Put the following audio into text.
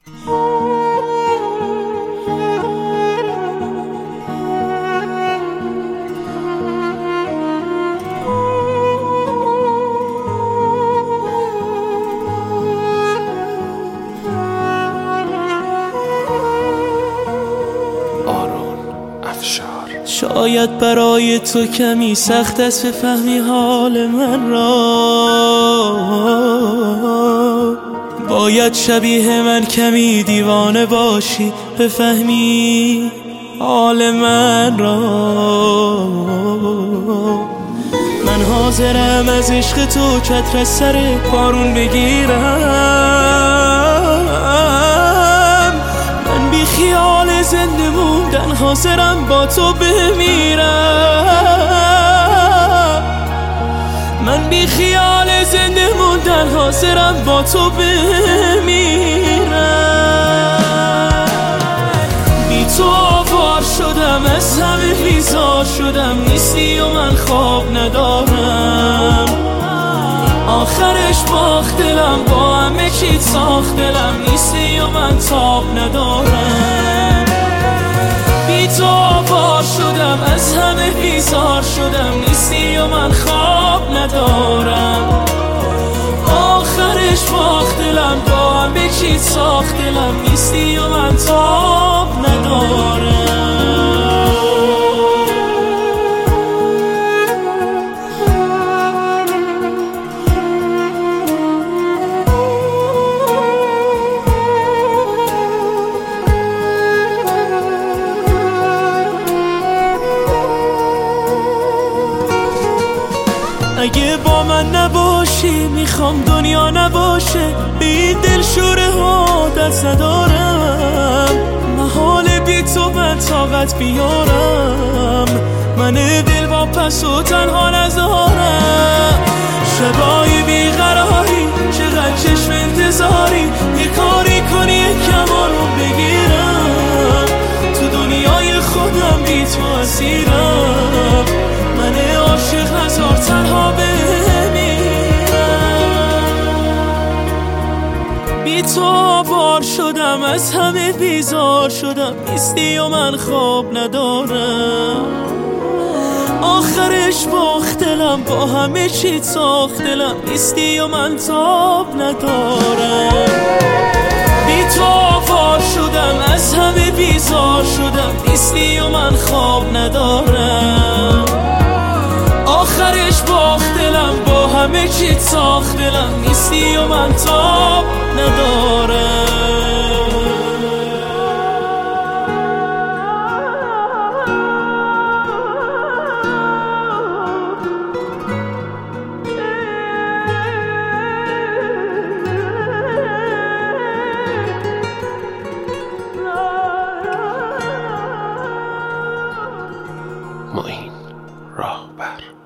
شاید برای تو کمی سخت است بفهمی حال من را، باید شبیه من کمی دیوانه باشی بفهمی حال من را. من حاضرم از عشق تو چتر از سر بارون بگیرم، من بی خیال زنده موندن حاضرم با تو بمیرم، من بی خیال زنده موندن حاضرم با تو بمیرم. بی تو آوار شدم، از همه بیزار شدم، نیستی و من خواب ندارم، آخرش باخت دلم، با همه چیت ساخت دلم، نیستی و من تاب ندارم. بی تو آوار شدم، از همه بیزار شدم، نیستی و من خواب ندارم، آخرش باخت دلم، با همه چیت ساخت دلم، نیستی و من تاب ندارم. اگه با من نباشی میخوام دنیا نباشه، به این دلشوره عادت ندارم، محال بی تو من طاقت بیارم، من دل با پس و تنها نذارم. شبای بیقراری چقدر چشم انتظاری، یه کاری کنی یکم آروم بگیرم، تو دنیای خودم بی تو اسیرم، من عاشق هزار تنها بمیرم. بی تو آوار شدم، از همه بیزار شدم، نیستی و من خواب ندارم، آخرش باخت دلم، با همه چیت ساخت دلم، نیستی و من تاب ندارم. بی تو آوار شدم، از همه بیزار شدم، نیستی و من خواب ندارم، آخرش باخت دلم، با همه چیت ساخت دلم، نیستی و من تاب ندارم. معین راهبر.